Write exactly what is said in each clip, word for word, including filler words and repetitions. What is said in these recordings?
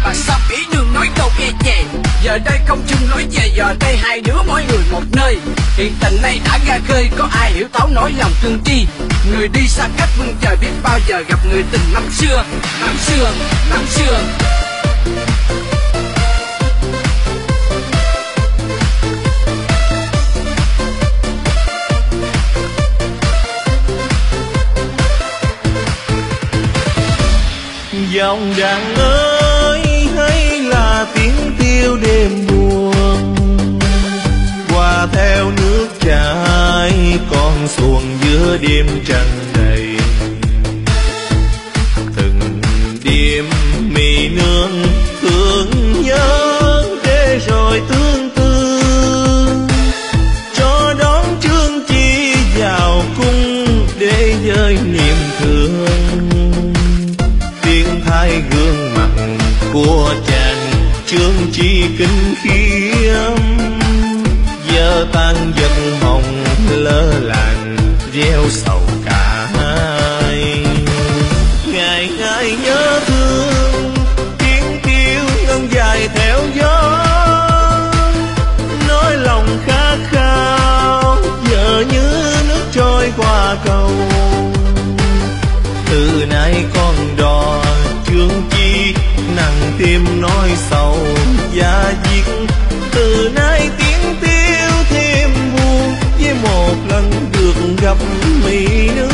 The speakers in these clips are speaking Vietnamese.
Mà sao bị nương nói câu nghe chè. Giờ đây công chung nói về, giờ đây hai đứa mỗi người một nơi. Hiện tình này đã ra khơi, có ai hiểu thấu nỗi lòng thương chi. Người đi xa cách vương trời, biết bao giờ gặp người tình năm xưa. Năm xưa, năm xưa. Dòng đàn ơi, hay là tiếng tiêu đêm buồn, qua theo nước chảy con xuồng giữa đêm trăng đầy. Từng đêm mì nương thương nhớ để rồi tương tư, cho đón chương chi vào cung để dơi niềm thương. Tiếng thái gương mặt của chàng chương chi kinh khiêm, giờ tan giấc mộng lơ làng gieo sầu cả hai. Ngày ngày nhớ thương tiếng kêu ngân dài theo gió, nói lòng khát khao giờ như nước trôi qua cầu. Từ nay con đò chương chi nặng thêm nói sầu và viết. Từ nay tiếng tiêu thêm buồn với một lần được gặp mì nướng.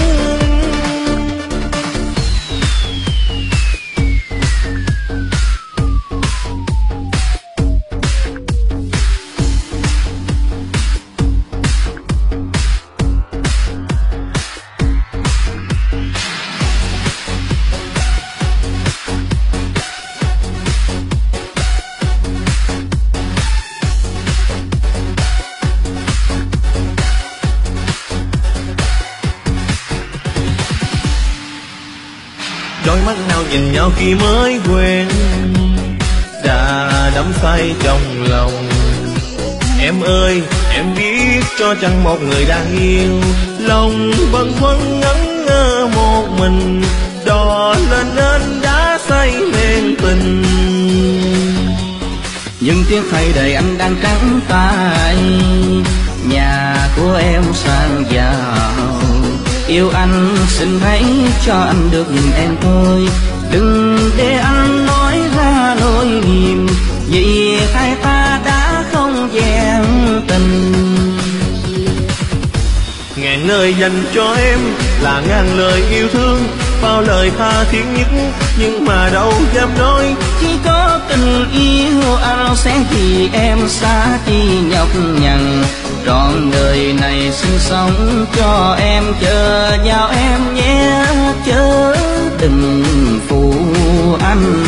Đôi mắt nào nhìn nhau khi mới quen, đã đắm say trong lòng. Em ơi, em biết cho chẳng một người đang yêu, lòng bâng khuâng ngẩn ngơ một mình, đò lên nên đã say men tình. Nhưng tiếng thầy đầy anh đang trắng tay, nhà của em sang giàu. Yêu anh xin hãy cho anh được nhìn em thôi, đừng để anh nói ra nỗi niềm, vì hai ta đã không vẹn tình. Ngàn lời dành cho em là ngàn lời yêu thương, bao lời tha thiết nhất nhưng mà đâu dám nói. Chỉ có tình yêu anh sẽ vì em xa chi nhọc nhằn, trọn đời này sinh sống cho em, chờ vào em nhé, chớ đừng phụ anh.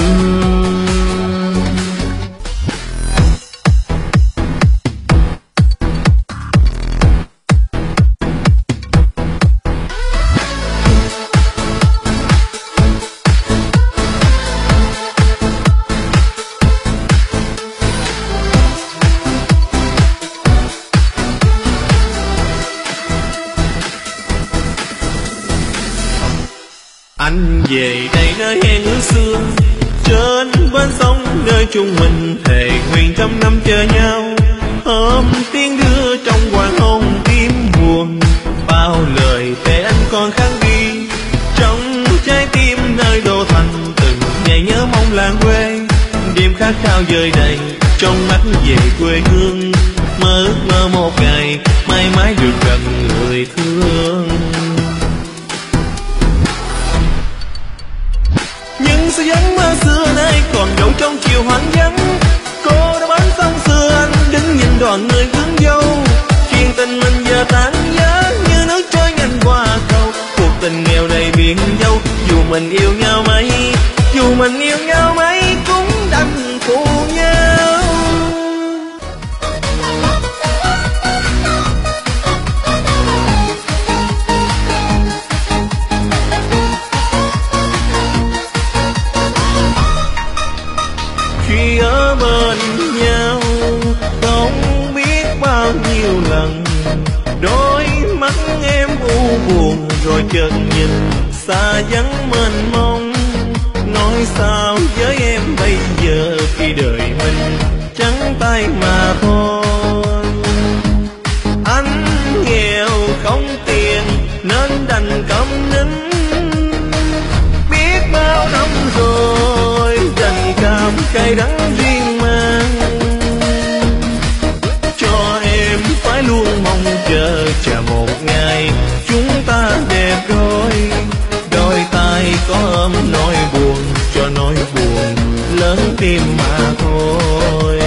Anh về đây nơi hẹn ước xưa, trên bên sông nơi chung mình thề nguyện trăm năm chờ nhau. Ôm tiếng đưa trong hoàng hôn tim buồn, bao lời thề anh còn khắc ghi trong trái tim nơi đô thành. Từng ngày nhớ mong làng quê, đêm khát khao dời đầy trong mắt về quê hương. Mơ ước mơ một ngày mãi mãi được gần người thương. Sự vắng mơ xưa nay còn đâu trong chiều hoang vắng, cô đã bán sông xưa anh đứng nhìn đoàn người cưới dâu. Chuyện tình mình giờ tan vỡ như nước trôi nhanh qua cầu, cuộc tình nghèo đầy biển dâu. Dù mình yêu nhau mấy, dù mình yêu nhau mấy cũng đành phụ nhau. Khi ở bên nhau không biết bao nhiêu lần, đôi mắt em u buồn rồi chợt nhìn xa vắng mênh mông. Nói nói sao với em bây giờ khi đời mình trắng tay mà thôi. Anh nghèo không tiền nên đành câm nín, biết bao năm rồi đành cam cay đắng riêng mang. Cho em phải luôn mong chờ chờ một ngày chúng ta đẹp đôi, đôi tay có ôm nỗi buồn cho nỗi buồn lớn tim mà thôi.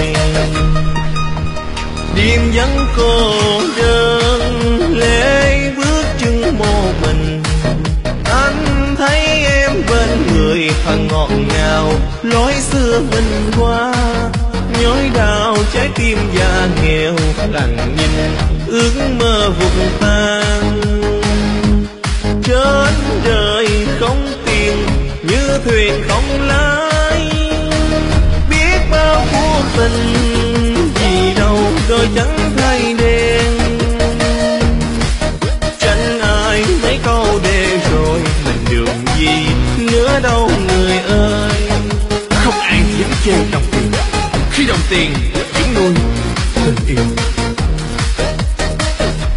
Đêm vắng cô đơn lê bước chân một mình, anh thấy em bên người thật ngọt ngào lối xưa mình qua. Nhói đau trái tim già nghèo lặng nhìn ước mơ vụt tan. Trên đời không tiền như thuyền không lái, biết bao cuộc tình vì đâu đôi trắng thay đen. Tranh ai mấy câu để rồi mình đường gì nữa đâu người ơi. Không ai dám chê đồng tiền khi đồng tiền